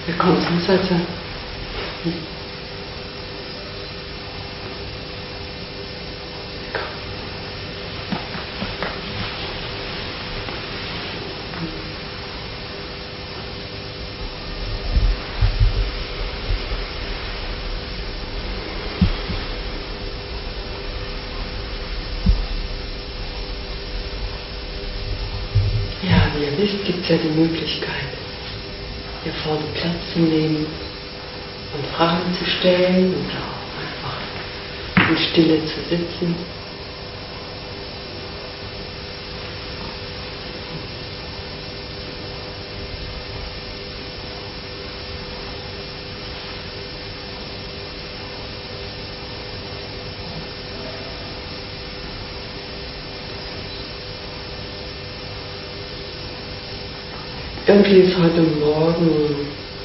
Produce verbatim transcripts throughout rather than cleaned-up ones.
Willkommen zum Satze. Ja, wie ihr wisst, gibt es ja die Möglichkeit, hier vorne Platz zu nehmen und Fragen zu stellen oder auch einfach in Stille zu sitzen. Irgendwie ist heute Morgen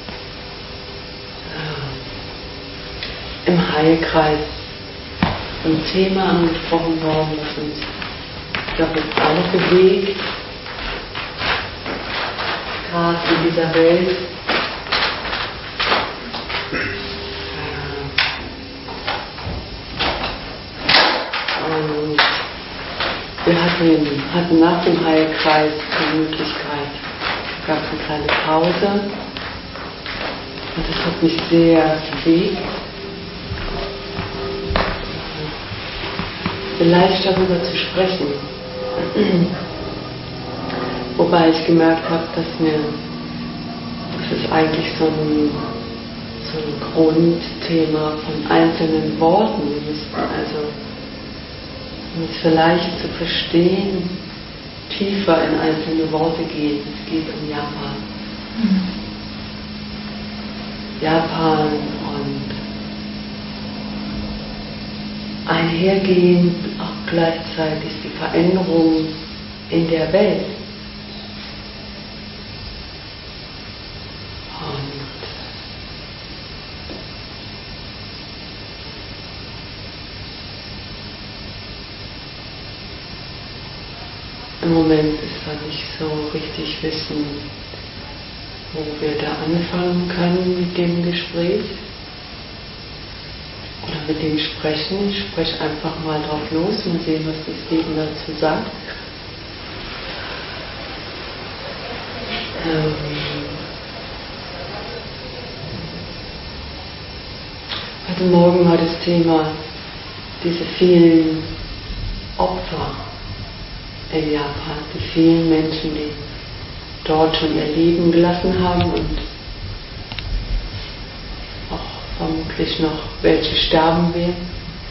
äh, im Heilkreis ein Thema angesprochen worden, das uns, glaube ich, alle bewegt, gerade in dieser Welt. Äh, und wir hatten, hatten nach dem Heilkreis die Möglichkeit, gab es eine kleine Pause und das hat mich sehr bewegt, vielleicht darüber zu sprechen. Wobei ich gemerkt habe, dass mir das ist eigentlich so ein, so ein Grundthema von einzelnen Worten. Wir müssten also, um es vielleicht zu verstehen, tiefer in einzelne Worte gehen. Es geht um Japan. Mhm. Japan und einhergehend auch gleichzeitig die Veränderung in der Welt. Und im Moment ist da nicht so richtig wissen, wo wir da anfangen können mit dem Gespräch oder mit dem Sprechen. Ich spreche einfach mal drauf los und sehen, was das Leben dazu sagt. Ähm Heute Morgen war das Thema diese vielen Opfer in Japan, die vielen Menschen, die dort schon ihr Leben gelassen haben und auch vermutlich noch welche sterben werden.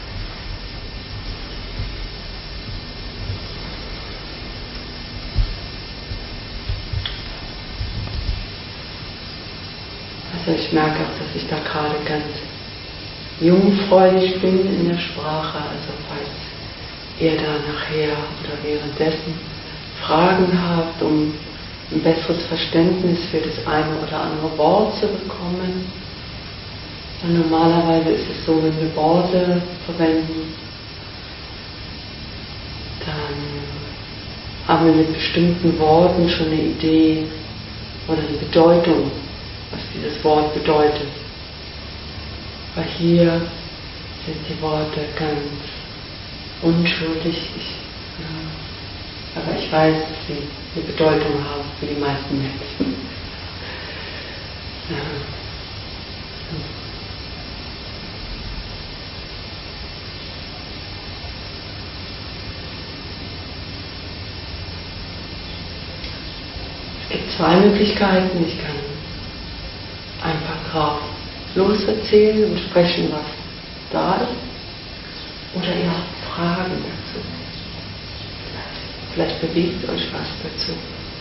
Also ich merke auch, dass ich da gerade ganz jungfräulich bin in der Sprache, also falls ihr da nachher oder währenddessen Fragen habt, um ein besseres Verständnis für das eine oder andere Wort zu bekommen. Und normalerweise ist es so, wenn wir Worte verwenden, dann haben wir mit bestimmten Worten schon eine Idee oder eine Bedeutung, was dieses Wort bedeutet. Aber hier sind die Worte ganz unschuldig. Ich, ja, aber ich weiß, dass sie eine Bedeutung haben für die meisten Menschen. Ja. Es gibt zwei Möglichkeiten. Ich kann einfach drauf loserzählen und sprechen, was da ist. Oder ihr habt Fragen dazu. Vielleicht bewegt euch was dazu.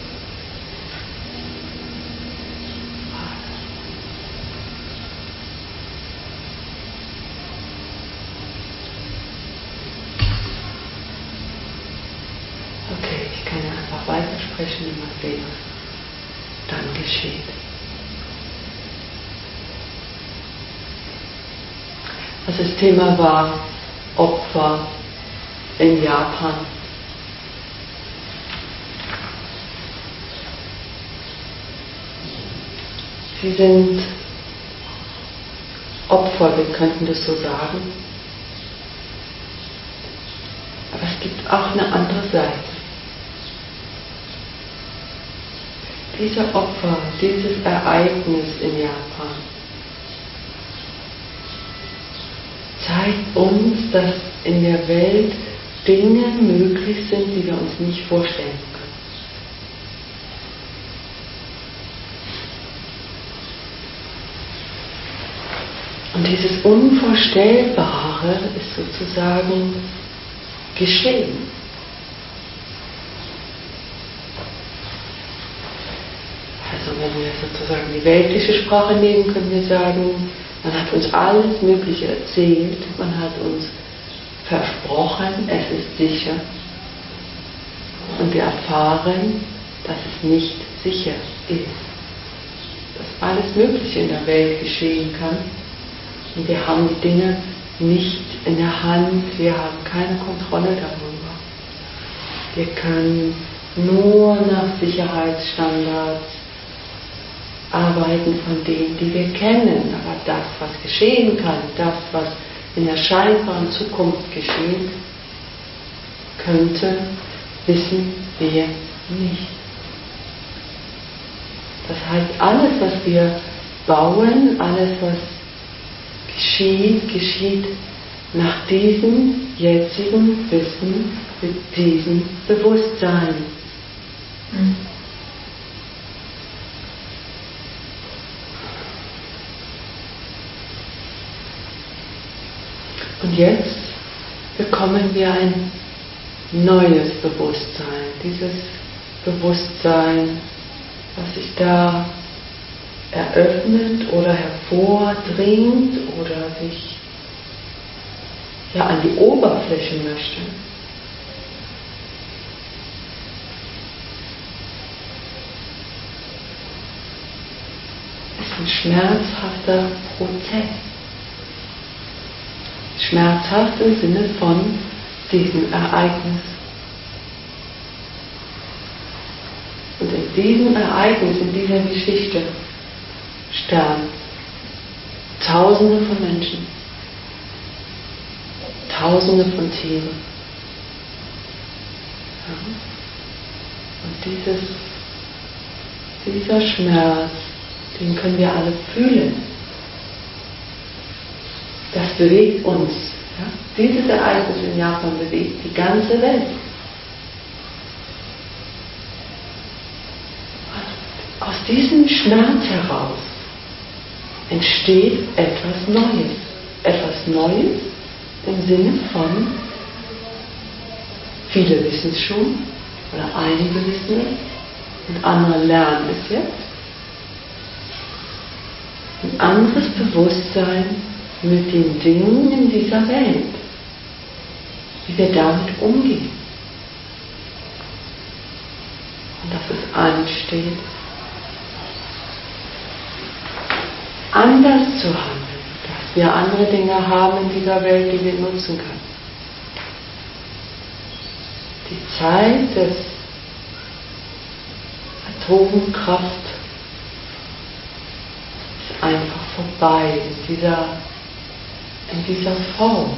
Okay, ich kann ja einfach weitersprechen und mal sehen, was dann geschieht. Also das Thema war Opfer in Japan. Sie sind Opfer, wir könnten das so sagen. Aber es gibt auch eine andere Seite. Dieser Opfer, dieses Ereignis in Japan zeigt uns, dass in der Welt Dinge möglich sind, die wir uns nicht vorstellen können. Und dieses Unvorstellbare ist sozusagen geschehen. Also wenn wir sozusagen die weltliche Sprache nehmen, können wir sagen, man hat uns alles Mögliche erzählt, man hat uns versprochen, es ist sicher. Und wir erfahren, dass es nicht sicher ist. Dass alles Mögliche in der Welt geschehen kann. Und wir haben die Dinge nicht in der Hand, wir haben keine Kontrolle darüber. Wir können nur nach Sicherheitsstandards arbeiten von denen, die wir kennen. Aber das, was geschehen kann, das, was in der scheinbaren Zukunft geschehen könnte, wissen wir nicht. Das heißt, alles, was wir bauen, alles, was geschieht, geschieht nach diesem jetzigen Wissen, mit diesem Bewusstsein. Mhm. Und jetzt bekommen wir ein neues Bewusstsein. Dieses Bewusstsein, was sich da eröffnet oder hervordringt oder sich ja an die Oberfläche möchte. Ist ein schmerzhafter Prozess. Schmerzhaft im Sinne von diesem Ereignis. Und in diesem Ereignis, in dieser Geschichte sterben Tausende von Menschen, Tausende von Tieren. Ja. Und dieses, dieser Schmerz, den können wir alle fühlen. Das bewegt uns. Ja? Dieses Ereignis in Japan bewegt die ganze Welt. Aus diesem Schmerz heraus entsteht etwas Neues. Etwas Neues im Sinne von, viele wissen es schon, oder einige wissen es, und andere lernen es jetzt. Ein anderes Bewusstsein mit den Dingen in dieser Welt, wie wir damit umgehen. Und dass es ansteht, anders zu handeln, dass wir andere Dinge haben in dieser Welt, die wir nutzen können. Die Zeit des Atomkraft ist einfach vorbei in dieser, in dieser Form.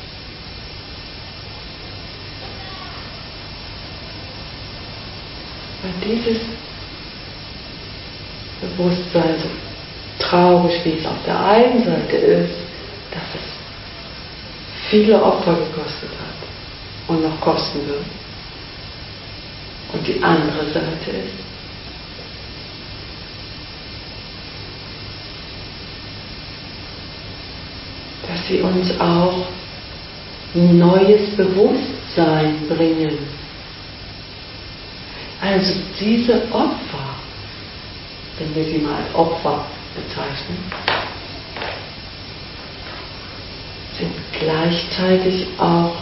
Weil dieses Bewusstsein, so traurig wie es auf der einen Seite ist, dass es viele Opfer gekostet hat und noch kosten wird. Und die andere Seite ist, dass sie uns auch ein neues Bewusstsein bringen. Also diese Opfer, wenn wir sie mal als Opfer bezeichnen, sind gleichzeitig auch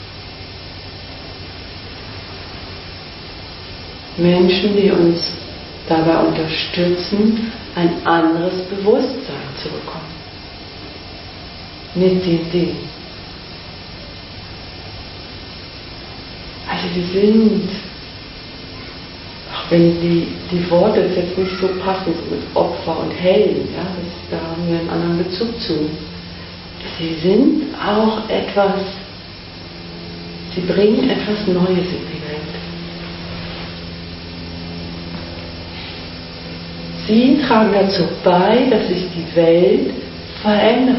Menschen, die uns dabei unterstützen, ein anderes Bewusstsein zu bekommen. Mit den Dingen. Also wir sind auch wenn die, die Worte jetzt nicht so passen, so mit Opfer und Helden, ja, das, da haben wir einen anderen Bezug zu. Sie sind auch etwas, sie bringen etwas Neues in die Welt. Sie tragen dazu bei, dass sich die Welt verändert.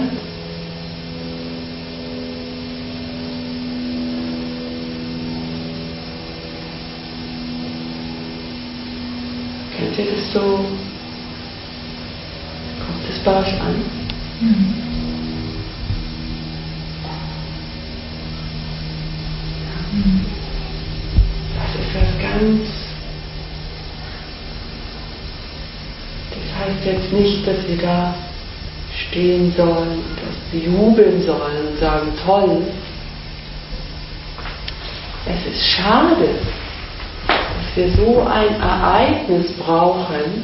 Kennt ihr das so? Kommt das bei euch an? Mhm. Ja. Das ist was ganz. Das heißt jetzt nicht, dass wir da stehen sollen und das bejubeln sollen und sagen, toll. Es ist schade, dass wir so ein Ereignis brauchen,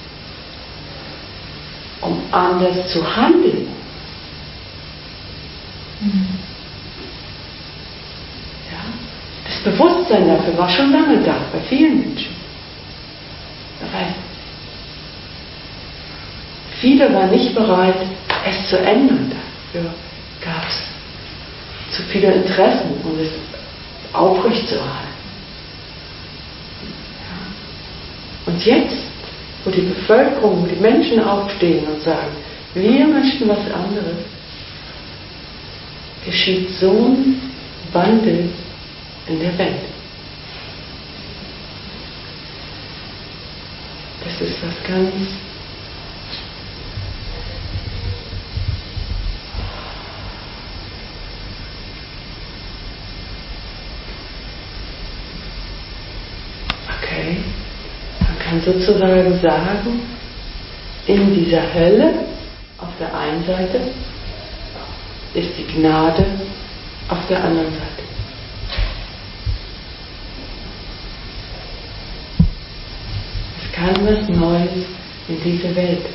um anders zu handeln. Mhm. Ja? Das Bewusstsein dafür war schon lange da, bei vielen Menschen. Aber viele waren nicht bereit, es zu ändern. Dafür gab es zu viele Interessen, um es aufrechtzuerhalten. Ja. Und jetzt, wo die Bevölkerung, wo die Menschen aufstehen und sagen, wir möchten was anderes, geschieht so ein Wandel in der Welt. Das ist was ganz okay. Man kann sozusagen sagen, in dieser Hölle auf der einen Seite ist die Gnade auf der anderen Seite. Es kann was Neues in diese Welt.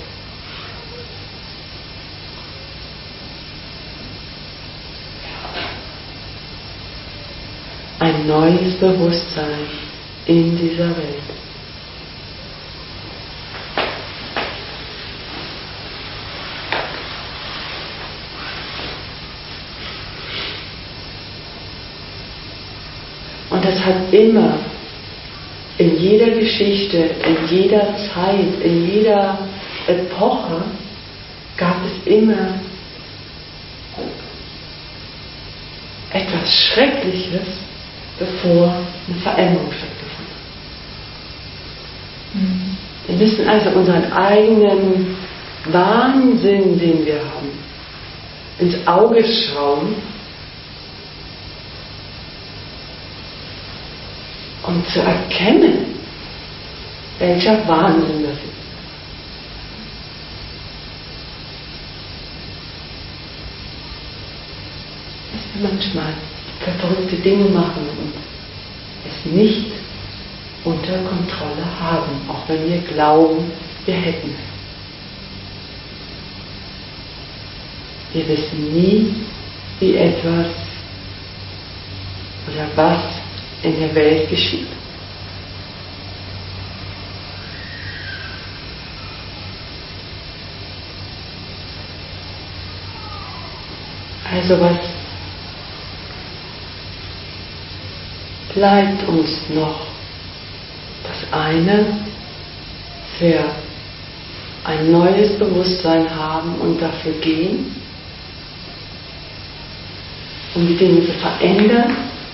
Ein neues Bewusstsein in dieser Welt. Und das hat immer, in jeder Geschichte, in jeder Zeit, in jeder Epoche, gab es immer etwas Schreckliches, bevor eine Veränderung stattgefunden hat. Mhm. Wir müssen also unseren eigenen Wahnsinn, den wir haben, ins Auge schauen, um zu erkennen, welcher Wahnsinn das ist. Dass wir manchmal verrückte Dinge machen und es nicht unter Kontrolle haben, auch wenn wir glauben, wir hätten es. Wir wissen nie, wie etwas oder was in der Welt geschieht. Also was bleibt uns noch? Das eine, dass wir ein neues Bewusstsein haben und dafür gehen, um die Dinge zu verändern.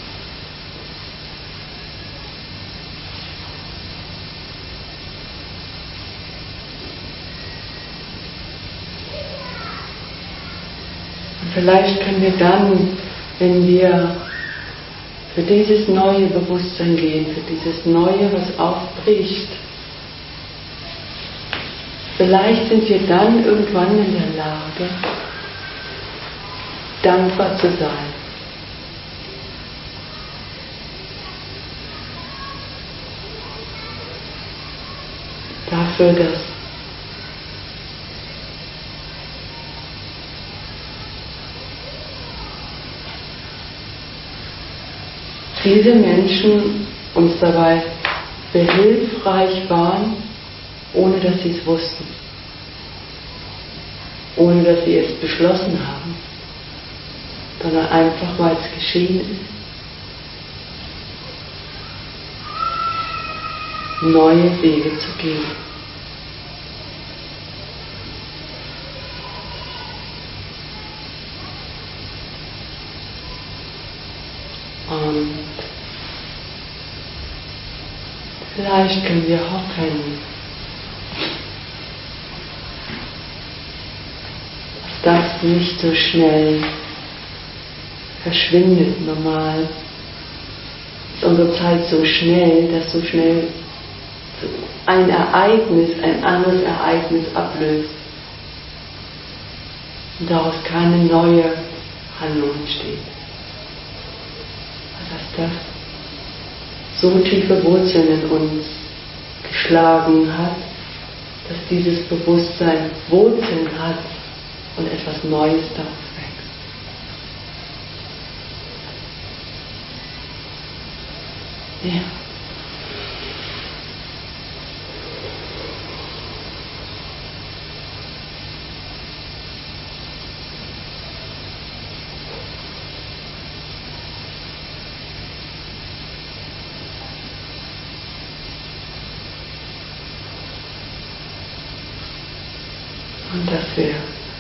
Und vielleicht können wir dann, wenn wir für dieses neue Bewusstsein gehen, für dieses Neue, was aufbricht, vielleicht sind wir dann irgendwann in der Lage, dankbar zu sein. Dafür, dass diese Menschen uns dabei sehr hilfreich waren, ohne dass sie es wussten, ohne dass sie es beschlossen haben, sondern einfach, weil es geschehen ist, neue Wege zu gehen. Und vielleicht können wir hoffen, dass das nicht so schnell verschwindet. Normal ist unsere Zeit so schnell, dass so schnell ein Ereignis ein anderes Ereignis ablöst und daraus keine neue Handlung entsteht. Dass das so tiefe Wurzeln in uns geschlagen hat, dass dieses Bewusstsein Wurzeln hat und etwas Neues daraus wächst. Ja. Und dass wir,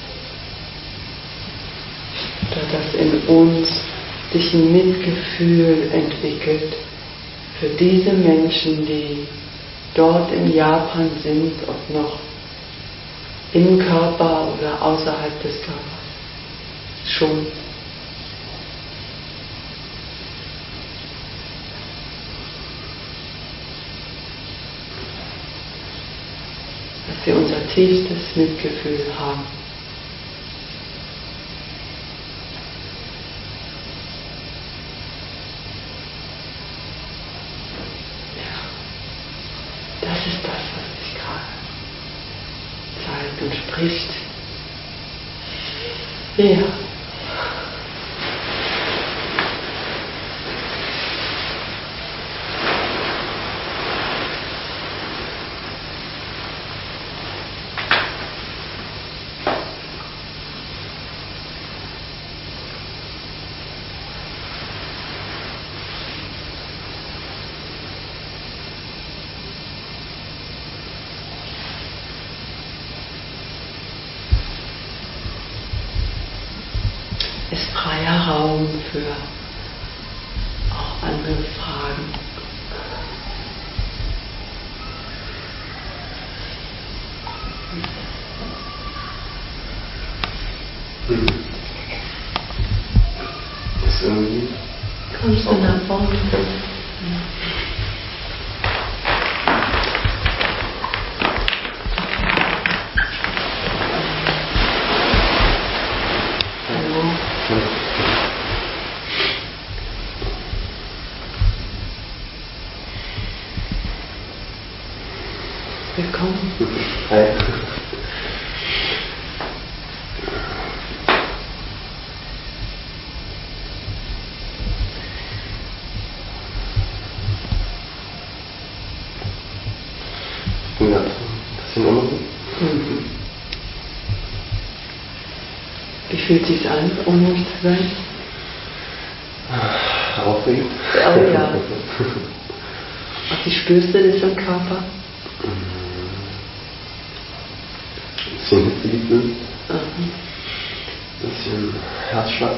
dass in uns sich ein Mitgefühl entwickelt für diese Menschen, die dort in Japan sind, ob noch im Körper oder außerhalb des Körpers. Schon. Dass wir unser tiefstes Mitgefühl haben. Ja, das ist das, was sich gerade zeigt und spricht. Ja. Ist freier Raum für auch andere Fragen. Mhm. Ist irgendwie. Kommst du nach vorne? Ja. Willkommen. Hi. Ich bin gerade ein bisschen unruhig. Mhm. Wie fühlt es sich an, unruhig zu sein? Aufregend. Oh ja. Wie spürst du das im Körper? Ein bisschen Hitzegefühl. Mhm. Ein bisschen Herzschlag.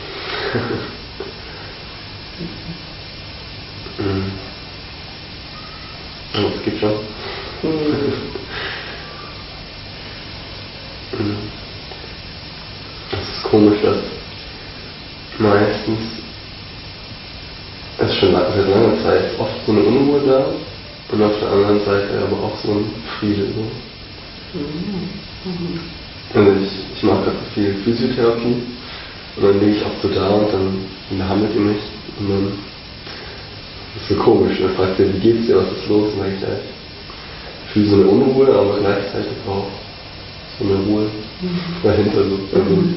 Mhm. Aber es geht schon. Mhm. Mhm. Es ist komisch, dass meistens es ist schon seit langer Zeit oft so eine Unruhe da und auf der anderen Seite aber auch so ein Friede. So. Mhm. Also ich, ich mache gerade so viel Physiotherapie und dann liege ich auch so da und dann behandelt ihr mich und dann ist es so komisch. Dann fragt ihr, wie geht's dir, was ist los? Und dann sage ich, ja, ich fühle so eine Unruhe, aber gleichzeitig auch so eine Ruhe Mhm. dahinter. So. Also, Mhm.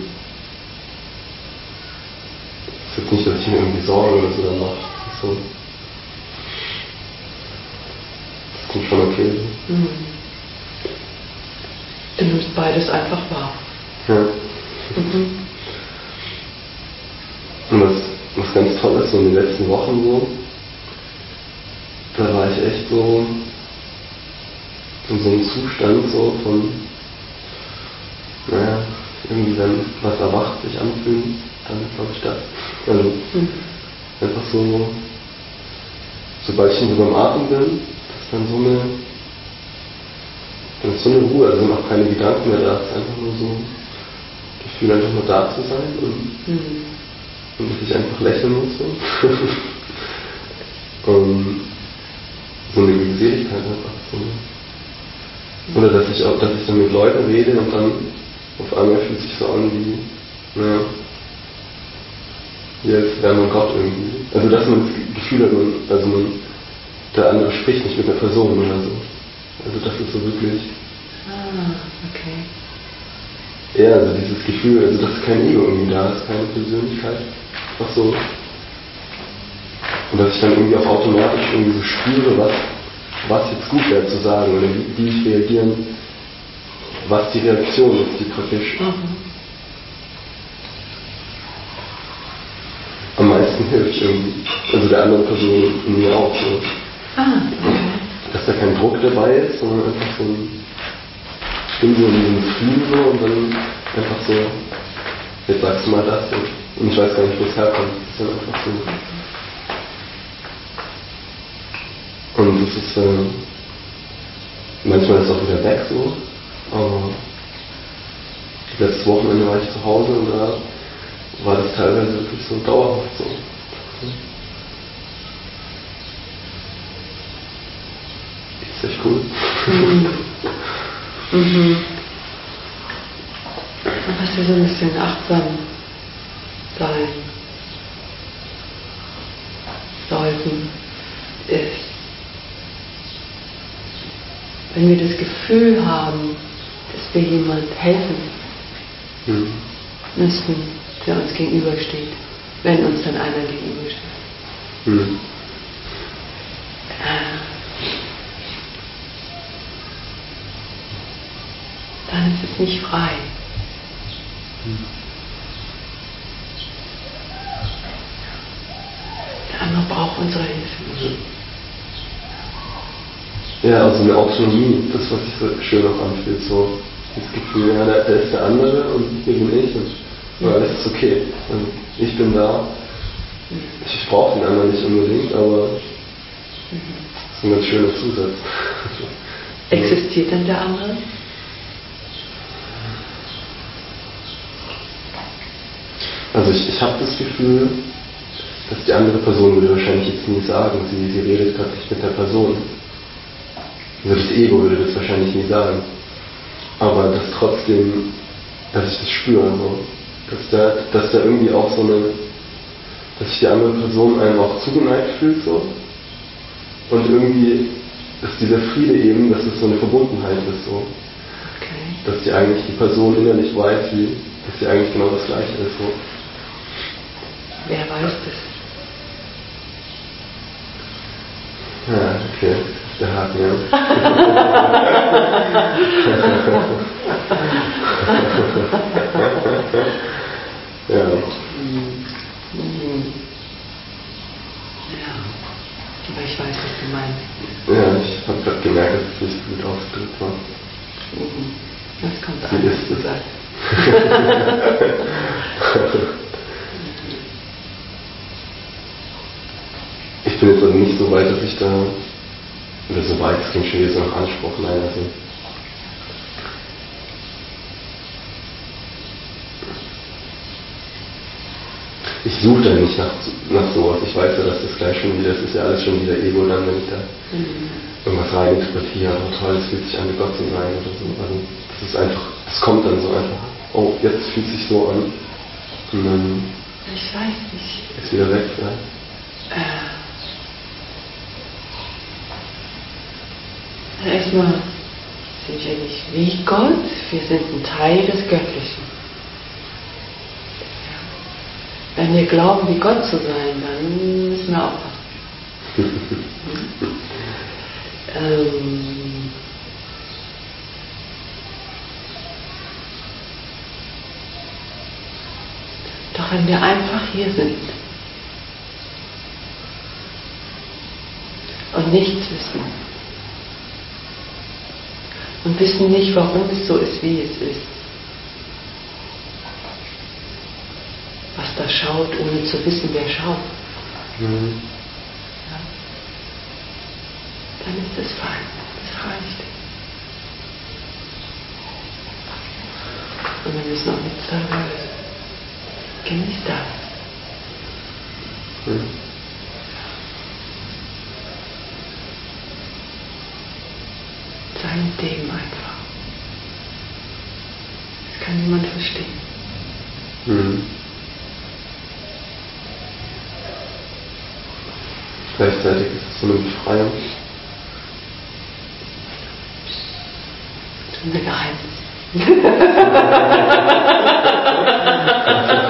es ist jetzt nicht, dass ich mir irgendwie Sorge oder so dann mache. So. dann schon okay. Mhm. Du nimmst beides einfach wahr. Ja. Mhm. Und was, was ganz toll ist, so in den letzten Wochen so, da war ich echt so in so einem Zustand so von, naja, irgendwie wenn was erwacht sich anfühlen, dann glaube ich das. Also mhm. einfach so, sobald ich so beim Atmen bin, ist dann so eine, dann ist so eine Ruhe, also sind auch keine Gedanken mehr da, es ist einfach nur so Gefühl, einfach nur da zu sein und, mhm. und dass ich einfach lächeln muss. So. Und so eine Glückseligkeit einfach so. Oder dass ich auch, dass ich dann mit Leuten rede und dann auf einmal fühlt sich so an wie, naja, jetzt wäre man Gott irgendwie. Also dass man das Gefühl hat, man, also man, der andere spricht nicht mit der Person oder so. Also das ist so wirklich. Ah, okay. Ja, also dieses Gefühl, also dass kein Ego irgendwie da ist, keine Persönlichkeit. Einfach so. Und dass ich dann irgendwie auch automatisch irgendwie so spüre, was, was jetzt gut wäre zu sagen oder wie, wie ich reagieren, was die Reaktion ist, die praktisch mhm. am meisten hilft irgendwie. Also der anderen Person in mir auch so. Ah, okay. Dass da kein Druck dabei ist, sondern einfach so ein, ich bin so in diesem Frieden so und dann einfach so, jetzt sagst du mal das so. Und ich weiß gar nicht, wo es herkommt. Das ist dann einfach so. Und das ist, äh, manchmal ist es auch wieder weg so, aber letztes Wochenende war ich zu Hause und da war das teilweise wirklich so dauerhaft so. Das ist echt cool. Mhm. Mhm. Und was wir so ein bisschen achtsam sein sollten, ist, wenn wir das Gefühl haben, dass wir jemand helfen mhm. müssten, der uns gegenübersteht, wenn uns dann einer gegenübersteht. Mhm. Äh, dann ist es nicht frei. Mhm. Der andere braucht unsere Hilfe. Ja, also eine Autonomie, das, was sich so schön auch anfühlt, so das Gefühl, ja, da, da ist der andere und hier bin ich und ja, alles ist okay. Also ich bin da, ich, ich brauche den anderen nicht unbedingt, aber das ist ein ganz schöner Zusatz. Existiert denn der andere? Also ich, ich habe das Gefühl, dass die andere Person würde wahrscheinlich jetzt nie sagen, sie, sie redet gerade nicht mit der Person. Also das Ego würde das wahrscheinlich nie sagen. Aber dass trotzdem, dass ich das spüre, so, dass da, dass da irgendwie auch so eine, dass sich die andere Person einem auch zugeneigt fühlt so. Und irgendwie ist dieser Friede eben, dass es so eine Verbundenheit ist so. Okay. Dass die eigentlich die Person innerlich weiß, wie, dass sie eigentlich genau das Gleiche ist so. Wer weiß das? Ja, okay, das ist der Haken, ja. Ja. Mhm. Ja, aber ich weiß, was du meinst. Ja, ich habe gerade gemerkt, dass es nicht so gut ausgedrückt war. Mhm. Das kommt Wie an, ist was du es? sagst. Ich bin jetzt also nicht so weit, dass ich da, oder so weit, es klingt schon wieder so nach Anspruch, nein, also ich suche da nicht nach, nach sowas. Ich weiß ja, dass das gleich schon wieder, das ist ja alles schon wieder Ego dann, wenn ich da Mhm. irgendwas rein interpretiere, oh toll, es fühlt sich an, wie Gott zu sein oder so. Also das ist einfach, das kommt dann so einfach, oh, jetzt fühlt sich so an. Und dann Ich weiß nicht. ist wieder weg, ja. Äh, erstmal sind wir nicht wie Gott, wir sind ein Teil des Göttlichen. Ja. Wenn wir glauben, wie Gott zu sein, dann müssen wir aufpassen. ähm, doch wenn wir einfach hier sind und nichts wissen und wissen nicht, warum es so ist, wie es ist, was da schaut, ohne zu wissen, wer schaut, Mhm. ja, dann ist es fein, das reicht. Und wir müssen auch nichts darüber wissen. Genieß das. Mhm. Sei mit dem einfach. Das kann niemand verstehen. Mhm. Gleichzeitig ist es so eine Befreiung. Tun wir Geheimnis.